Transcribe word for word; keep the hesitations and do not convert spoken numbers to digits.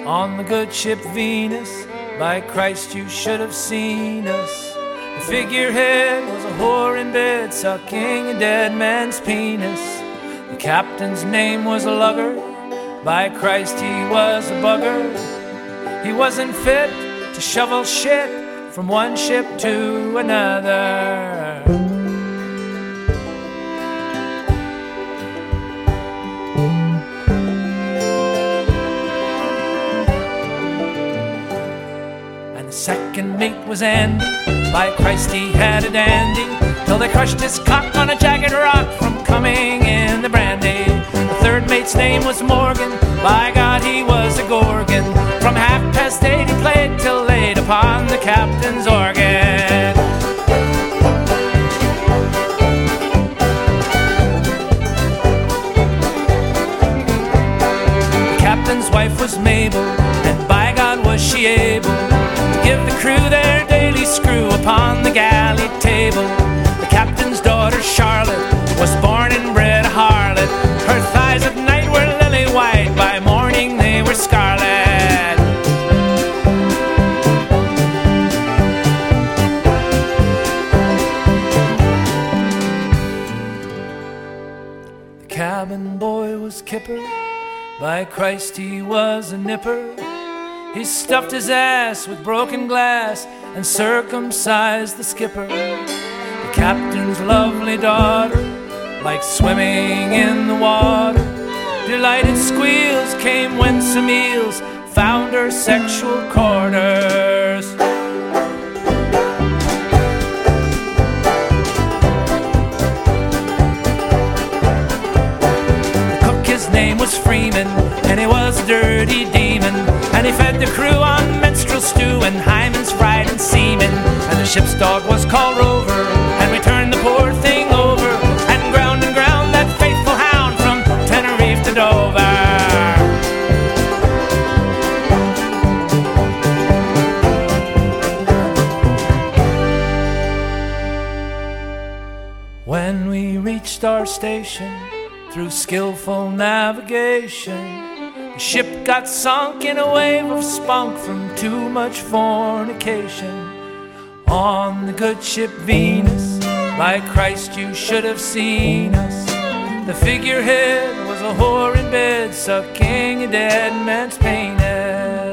On the good ship Venus, by Christ you should have seen us. The figurehead was a whore in bed, sucking a dead man's penis. The captain's name was a lugger, by Christ he was a bugger. He wasn't fit to shovel shit from one ship to another. And the second mate was Andy, by Christ he had a dandy, till they crushed his cock on a jagged rock from coming in the brandy. The third mate's name was Morgan, by God he was a gorgon. From half past eight he played till late upon the captain's organ. The captain's wife was Mabel, and by God was she able to give the crew their daily screw upon the galley table. The captain's daughter Charlotte was born and bred a harlot. Her thighs at night were lily white, by morning they were scarlet. The cabin boy was Kipper, by Christ he was a nipper. He stuffed his ass with broken glass and circumcised the skipper. The captain's lovely daughter liked swimming in the water. Delighted squeals came when some eels found her sexual quarters. The cook, his name was Freeman, and he was a dirty demon. And he fed the crew on menstrual stew and Hyman's fried and seamen. And the ship's dog was called Rover, and we turned the poor thing over and ground and ground that faithful hound from Tenerife to Dover. When we reached our station, through skillful navigation, the ship got sunk in a wave of spunk from too much fornication. On the good ship Venus, by Christ you should have seen us. The figurehead was a whore in bed, sucking a dead man's penis.